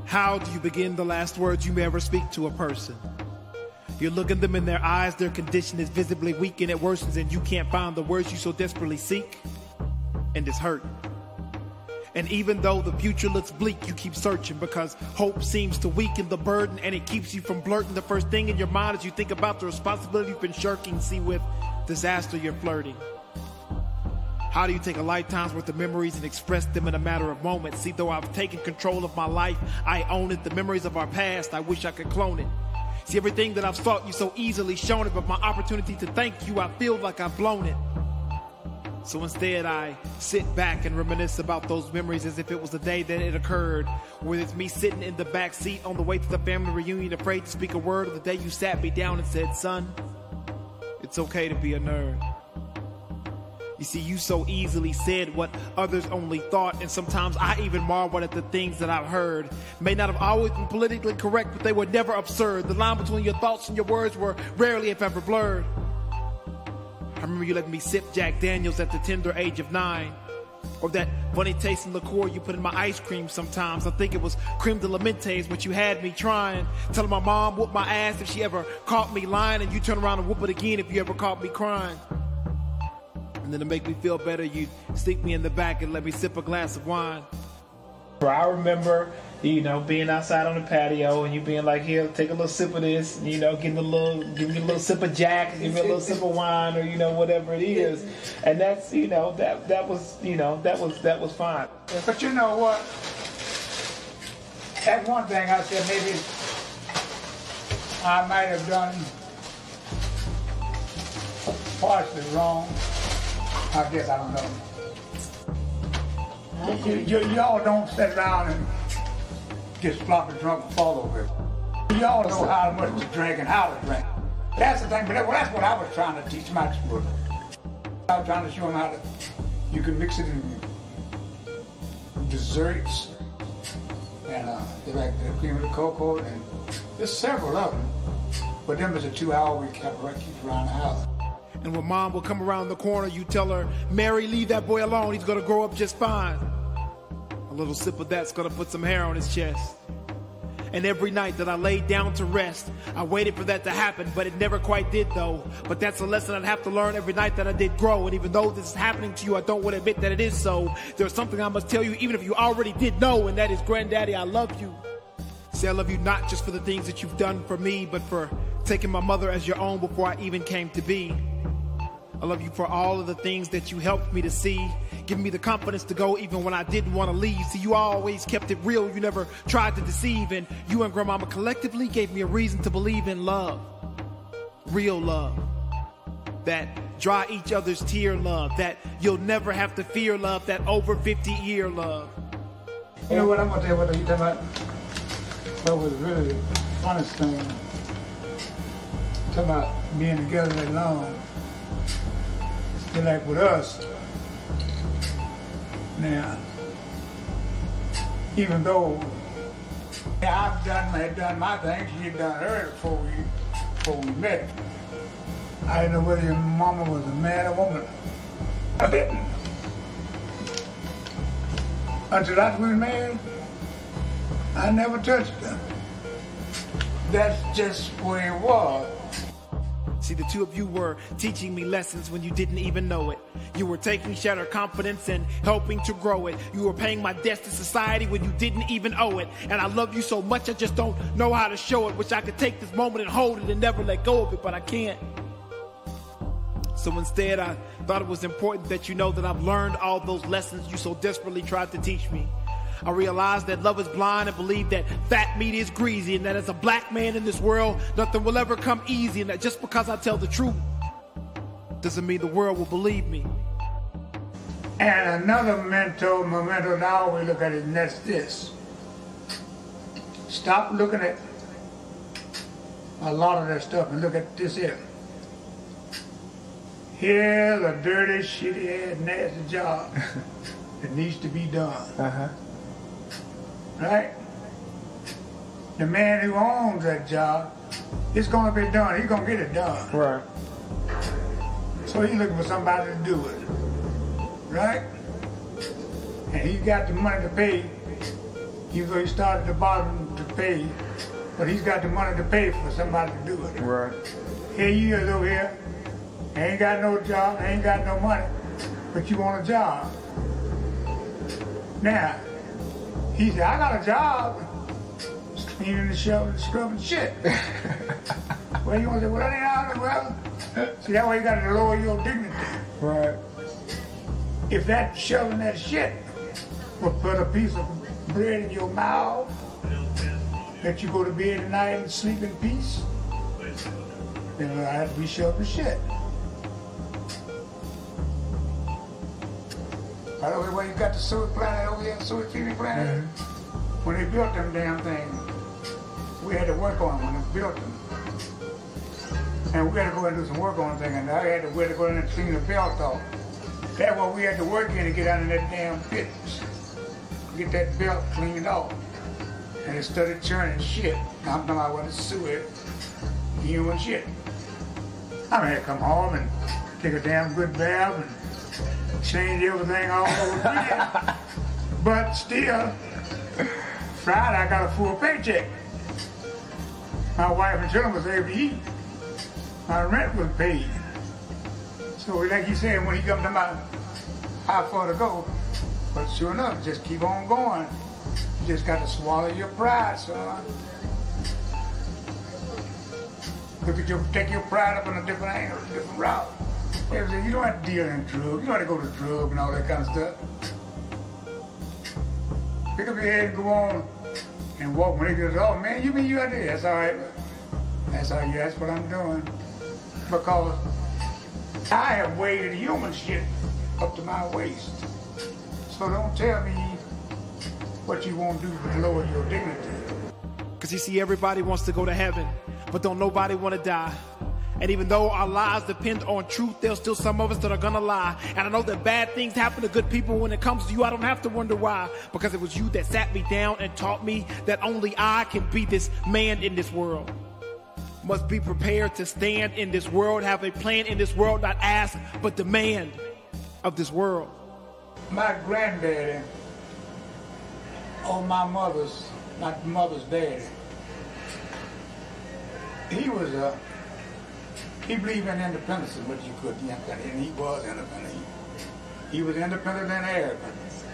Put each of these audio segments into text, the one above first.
How do you begin the last words you may ever speak to a person? You're looking them in their eyes, their condition is visibly weak and it worsens, and you can't find the words you so desperately seek, and it's hurting. And even though the future looks bleak, you keep searching because hope seems to weaken the burden, and it keeps you from blurting the first thing in your mind as you think about the responsibility you've been shirking. See, with disaster you're flirting. How do you take a lifetime's worth of memories and express them in a matter of moments? See, though I've taken control of my life, I own it. The memories of our past, I wish I could clone it. See, everything that I've sought, you so easily shown it, but my opportunity to thank you, I feel like I've blown it. So instead, I sit back and reminisce about those memories as if it was the day that it occurred. Whether it's me sitting in the back seat on the way to the family reunion, afraid to speak a word, or the day you sat me down and said, son, it's okay to be a nerd. You see, you so easily said what others only thought, and sometimes I even marvel at the things that I've heard. May not have always been politically correct, but they were never absurd. The line between your thoughts and your words were rarely, if ever, blurred. I remember you letting me sip Jack Daniels at the tender age of 9. Or that funny tasting liqueur you put in my ice cream sometimes. I think it was creme de la mente is what you had me trying. Telling my mom whoop my ass if she ever caught me lying, and you turn around and whoop it again if you ever caught me crying. And then to make me feel better, you'd stick me in the back and let me sip a glass of wine. I remember, being outside on the patio and you being like, here, take a little sip of this, give me a little sip of Jack, give me a little sip of wine, or, whatever it is. And that's, that was fine. But you know what? That one thing I said, maybe I might have done partially wrong. I guess I don't know. Y'all don't sit around and get sloppy drunk and fall over it. Y'all know how much to drink and how to drink. That's the thing, but that's what I was trying to teach my children. I was trying to show them how you can mix it in desserts, and they like the cream of the cocoa, and there's several of them. But them is the 2 hours we keep around the house. And when mom will come around the corner, you tell her, Mary, leave that boy alone, he's gonna grow up just fine. A little sip of that's gonna put some hair on his chest. And every night that I laid down to rest, I waited for that to happen, but it never quite did though. But that's a lesson I'd have to learn every night that I did grow. And even though this is happening to you, I don't want to admit that it is so. There's something I must tell you, even if you already did know, and that is, Granddaddy, I love you. See, I love you not just for the things that you've done for me, but for taking my mother as your own before I even came to be. I love you for all of the things that you helped me to see, giving me the confidence to go even when I didn't want to leave. See, you always kept it real, you never tried to deceive, and you and Grandmama collectively gave me a reason to believe in love. Real love. That dry each other's tear love, that you'll never have to fear love, that over 50-year love. You know what, I'm going to tell you what you talking about. What was really the funnest thing, talking about being together that long. Just like with us, now, even though I had done my thing, she had done hers before we met. I didn't know whether your mama was a man or woman. I didn't. Until after we were married, I never touched her. That's just where it was. See, the two of you were teaching me lessons when you didn't even know it. You were taking shattered confidence and helping to grow it. You were paying my debts to society when you didn't even owe it. And I love you so much, I just don't know how to show it. Wish I could take this moment and hold it and never let go of it, but I can't. So instead, I thought it was important that you know that I've learned all those lessons you so desperately tried to teach me. I realized that love is blind and believe that fat meat is greasy, and that as a black man in this world, nothing will ever come easy, and that just because I tell the truth doesn't mean the world will believe me. And another memento that I always look at it, and that's this. Stop looking at a lot of that stuff and look at this here. Here's a dirty, shitty-ass, nasty job that needs to be done. Right? The man who owns that job, it's gonna be done. He's gonna get it done. Right. So he's looking for somebody to do it. Right? And he got the money to pay Even though he started at the bottom to pay, but he's got the money to pay for somebody to do it. Right. Here you is over here, ain't got no job, ain't got no money, but you want a job. Now, he said, I got a job. Cleaning the shovel and scrubbing shit. Well, you want to say, well, that ain't out of the well. See, that way you got to lower your dignity. Right. If that shoveling that shit will put a piece of bread in your mouth, let you go to bed at night and sleep in peace, then I have to be shoveling shit. By the way, where you got the sewer plant over here, sewer treatment plant, when they built them damn things, we had to work on them when they built them. And we had to go and do some work on them, and I had to go in and clean the belt off. That's what we had to work in to get out of that damn pit. Get that belt cleaned off. And it started churning shit. Now I'm talking about what the sewer, human shit. I mean, I come home and take a damn good bath and change everything all over again. But still, Friday I got a full paycheck. My wife and children was able to eat. My rent was paid. So like he said, when he come to my how far to go, but sure enough, just keep on going. You just got to swallow your pride, son. Take your pride up on a different angle, a different route. You don't have to deal in drugs. You don't have to go to drugs and all that kind of stuff. Pick up your head and go on and walk. When he goes, oh man, you mean you out there? That's all right. That's what I'm doing. Because I have weighted human shit up to my waist. So don't tell me what you won't do to lower your dignity. Cause you see, everybody wants to go to heaven, but don't nobody want to die. And even though our lives depend on truth, there's still some of us that are gonna lie. And I know that bad things happen to good people. When it comes to you, I don't have to wonder why. Because it was you that sat me down and taught me that only I can be this man in this world. Must be prepared to stand in this world, have a plan in this world, not ask, but demand of this world. My granddaddy, or my mother's, not mother's daddy, he believed in independence as much as you could, and he was independent. He was independent and arrogant,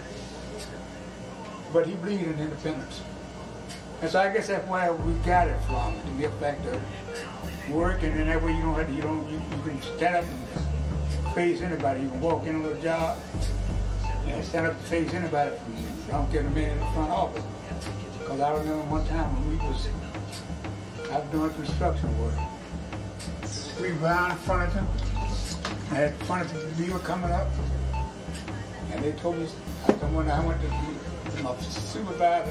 but he believed in independence. And so I guess that's where we got it from, to get back to working, and that way you can stand up and face anybody. You can walk in a little job and stand up and face anybody from you. I don't care the man in the front office. Because I remember one time when I was doing construction work. We were buying furniture. I had furniture deal coming up. And they told me, when I went to my supervisor,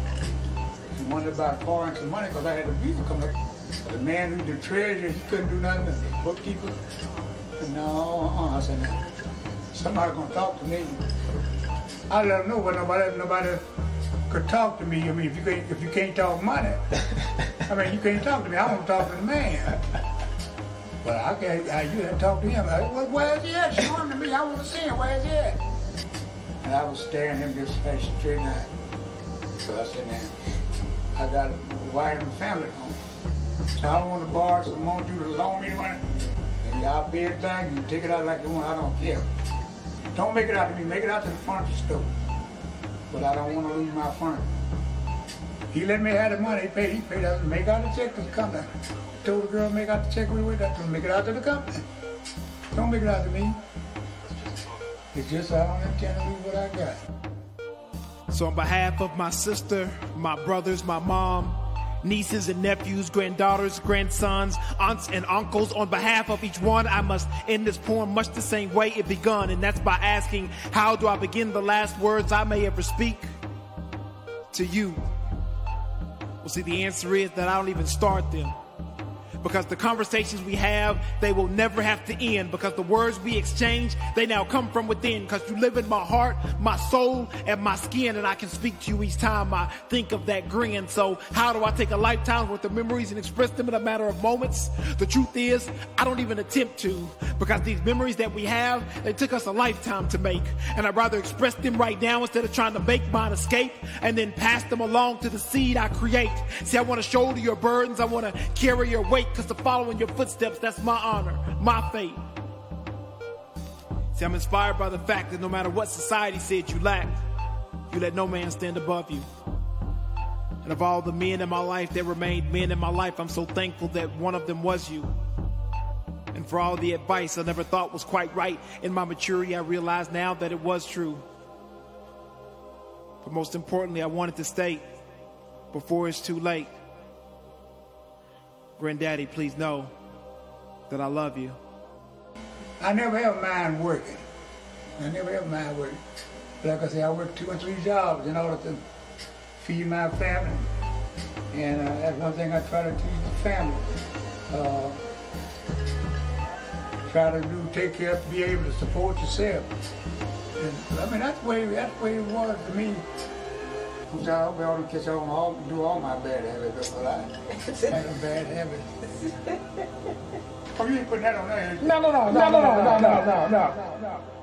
he wanted about foreign some money because I had a visa coming up. The man who the treasurer, he couldn't do nothing, the bookkeeper. And no, I said, no, somebody's gonna talk to me. I let him know, but nobody could talk to me. I mean, if you can't talk money, I mean, you can't talk to me. I want to talk to the man. But I can't. You had to talk to him. Well, where's he at? Show him to me. I want to see him. Where's he at? And I was staring him just straight in the eye. So I said, man, I got a wife and family home. So I don't want to borrow some more you to loan me money. And I'll pay it back. You take it out like you want. I don't care. Don't make it out to me. Make it out to the furniture store. But I don't want to lose my furniture. He let me have the money. He paid us. Make out the check to the company. Told the girl make out the check we went up to. Make it out to the company. Don't make it out to me. It's just I don't intend to lose what I got. So on behalf of my sister, my brothers, my mom, nieces and nephews, granddaughters, grandsons, aunts and uncles, on behalf of each one, I must end this poem much the same way it begun, and that's by asking, how do I begin the last words I may ever speak to you? Well, see, the answer is that I don't even start them, Because the conversations we have, they will never have to end. Because the words we exchange, they now come from within. Because you live in my heart, my soul, and my skin. And I can speak to you each time I think of that grin. So how do I take a lifetime's worth of memories and express them in a matter of moments? The truth is, I don't even attempt to. Because these memories that we have, they took us a lifetime to make. And I'd rather express them right now instead of trying to make mine escape and then pass them along to the seed I create. See, I want to shoulder your burdens. I want to carry your weight. Because to follow in your footsteps, that's my honor, my fate. See, I'm inspired by the fact that no matter what society said you lacked, you let no man stand above you. And of all the men in my life that remained men in my life, I'm so thankful that one of them was you. And for all the advice I never thought was quite right, in my maturity I realize now that it was true. But most importantly, I wanted to state, before it's too late, Granddaddy, please know that I love you. I never ever mind working. Like I say, I work 2 and 3 jobs in order to feed my family. And that's one thing I try to teach the family. Try to take care of, be able to support yourself. And, I mean, that's the way it was to me. I hope I don't catch on do all my bad habits, but I have a bad habit. Oh, you ain't putting that on there. No.